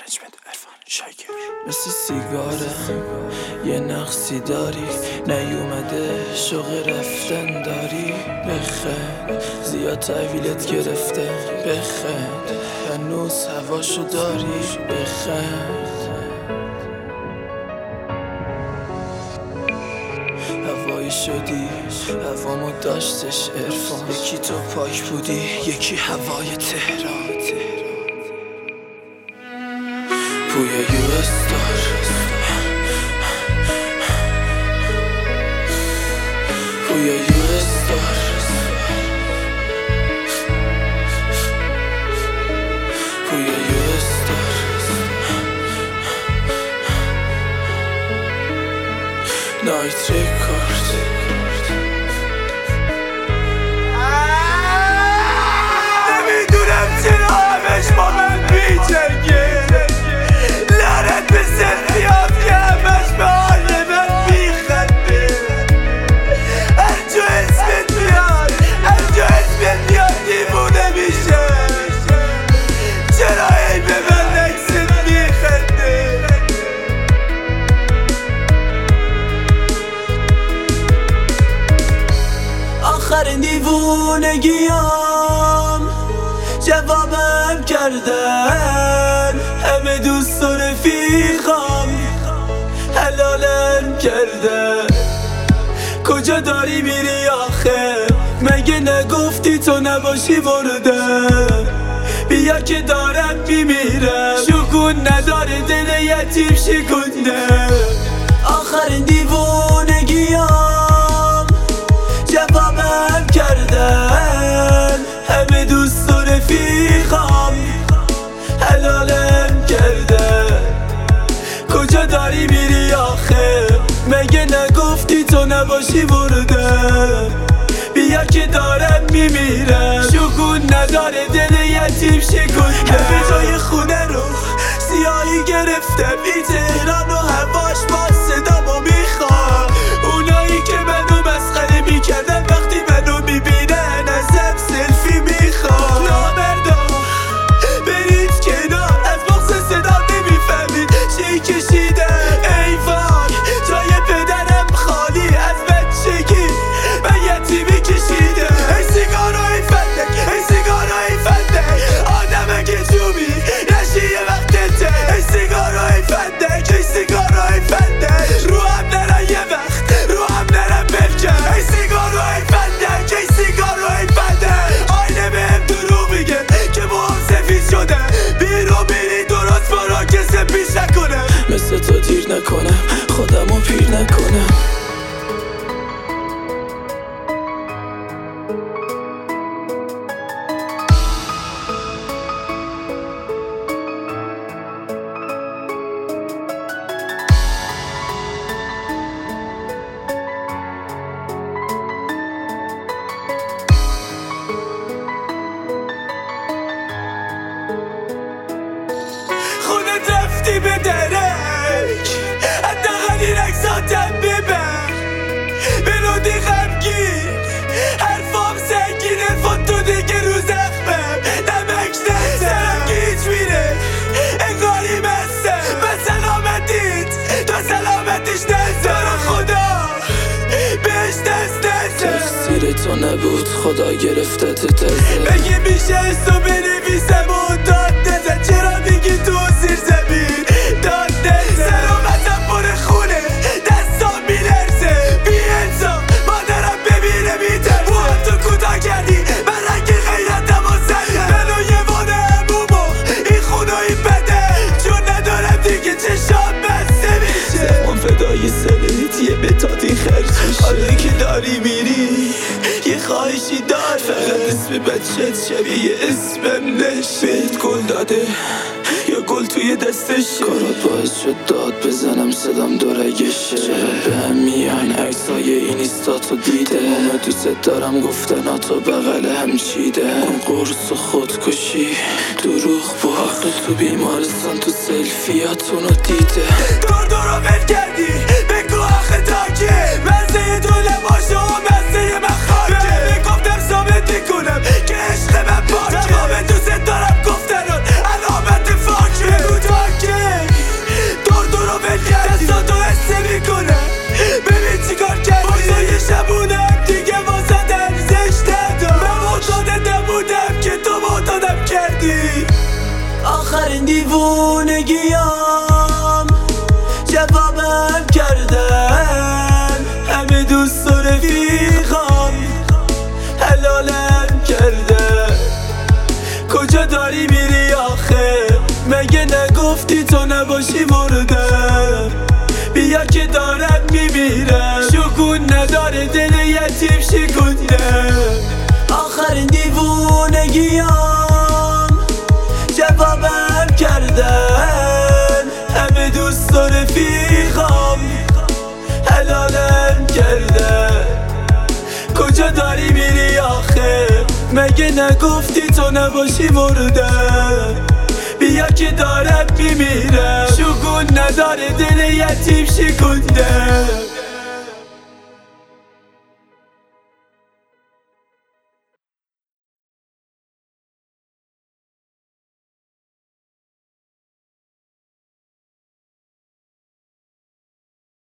نجمت عرفان شاکر مثل سیگاره یه نقصی داری نیومده شوق رفتن داری بخند زیاد تحویلت گرفته بخند هنوز هواشو داری بخند هوایی شدی هوامو داشتش عرفان یکی تو پاک بودی یکی هوای تهران پویا یو استار پویا یو استار پویا یو استار نایت ریکارد نمیدونم چرا همش با من بیچنگه لعنت به سلفیات که همش به حال من میخنده هر جا اسمت میاد هر جا اسمت میاد دیوونه میشه چرا ای به من عکست میخنده آخرین دیوونگیام جوابم کردن همه دوست و رفیقام حلالم کردن کجا داری میری آخه مگه نگفتی تو نباشی وردم بیا که دارم میمیرم شکون نداره دل یتیم شکونده آخرین دیوونگیام جوابم کردن همه دوست و رفیقام حلالم کردن کجا داری میری آخه مگه نگفتی تو نباشی وردم بیا که دارم میمیرم شکون نداره دل یتیم شکونده همه جای خونه رو سیاهی گرفتم این تهران و هواش با صدامو میخوام اونایی که منو مسخره میکردن وقتی منو میبینن ازم سلفی میخوام نامردا برید کنار از بغض صدا نمیفهمید چی کشیده ای وای جای پدرم خالی از بچگی من یتیمی کشیده ای سیگارای فندک ای سیگارای فندک آدم اگه جوبی نشی یه وقتته ای سیگارای فندک ای سیگارای فندک رو هم نرم یه وقت رو هم نرم بلکن ای سیگارای فندک ای سیگارای فندک آینه بهم دروغ میگه که موام سفید شده بیرو بیری درست برا کسی پیش نکنه مثل تو دیر نکنم خودمو پیر نکنم خودت رفتی به درک حداقل این عکساتم ببر بلودی غمگین حرفام سنگینه فوتو دیگه رو زخمم نمک نزن گیج میره انگاری مستم به سلامتیت تا سلامتیش نزن خدا بهش دست نزن تقصیر تو نبود خدا گرفته تزه بگی میشه اسو بنویسم و داد نزن چرا میگی تو زیر زمین داد نزن سلامتم پر خونه دستام میلرزه بی انسان مادرم ببینه میترسه موها تو کوتاه کردی من رنگ غیرتم و زدم منو یه وانه همومو این خونه و این بده چون ندارم دیگه چشام بسته میشه زمان فدای سرت یه بتاتی خرج میشه حالا که داری میری یه خواهشی داره فقط اسم بچت شبیه اسمم نشه بهت گل داده یا گل توی دستش کارات باعث شد داد بزنم صدام دورگشه چرا به هم میان عکسای اینیستاتو دیده همه دوست دارم گفتناتو بغل هم چیده اون قرص و خودکشی دروغ با آخه تو بیمارستان تو سلفیاتونو دیده دور رو ول کردی بگو آخه تاکه مزه تو لباشو و مزه من خاکه گفتم ثابت میکنم که عشق من پاکه تمام دوست دارم گفتنات علامت فاکه بگو تاکه دیوونگیام جوابم کردن، همه دوست و رفیقام حلالم کردن. کجا داری میری آخه؟ مگه نگفتی تو نباشی مردم؟ بیا که دارم میمیرم، شگون نداره دل یتیم شکندم. آخرین دیوونگیام جوابم کردن، همه دوست و رفیقام حلالم کردن. کجا داری میری آخه؟ مگه نگفتی تو نباشی مردم؟ بیا که دارم میمیرم، شگون نداره دل یتیم شکندم.